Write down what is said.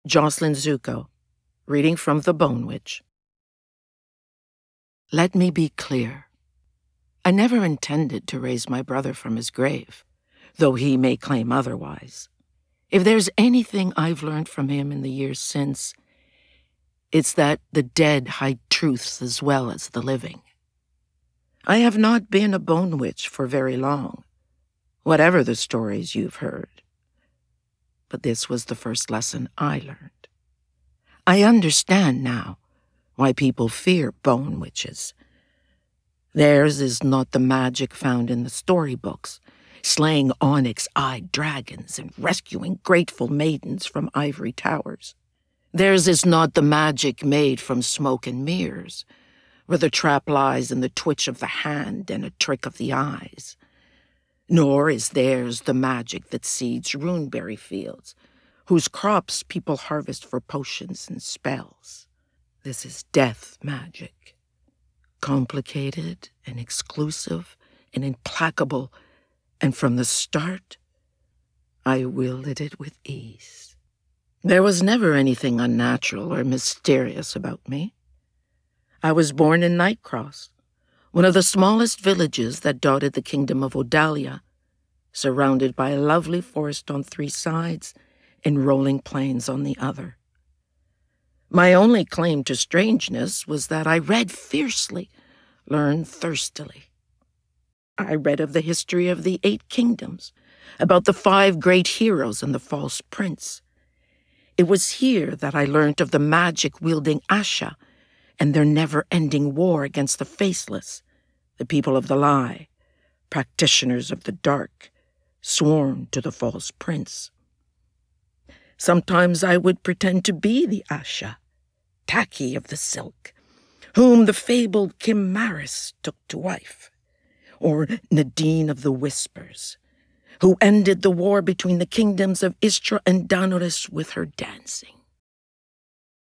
Jocelyn Zuko, reading from The Bone Witch. Let me be clear. I never intended to raise my brother from his grave, though he may claim otherwise. If there's anything I've learned from him in the years since, it's that the dead hide truths as well as the living. I have not been a bone witch for very long, whatever the stories you've heard. But this was the first lesson I learned. I understand now why people fear bone witches. Theirs is not the magic found in the storybooks, slaying onyx-eyed dragons and rescuing grateful maidens from ivory towers. Theirs is not the magic made from smoke and mirrors, where the trap lies in the twitch of the hand and a trick of the eyes. Nor is theirs the magic that seeds runeberry fields, whose crops people harvest for potions and spells. This is death magic, complicated and exclusive and implacable, and from the start, I wielded it with ease. There was never anything unnatural or mysterious about me. I was born in Nightcross, one of the smallest villages that dotted the kingdom of Odalia, surrounded by a lovely forest on 3 sides and rolling plains on the other. My only claim to strangeness was that I read fiercely, learned thirstily. I read of the history of the 8 kingdoms, about the 5 great heroes and the false prince. It was here that I learned of the magic-wielding Asha and their never-ending war against the faceless, the people of the lie, practitioners of the dark, sworn to the false prince. Sometimes I would pretend to be the Asha, Taki of the Silk, whom the fabled Kim Maris took to wife, or Nadine of the Whispers, who ended the war between the kingdoms of Istra and Danuris with her dancing.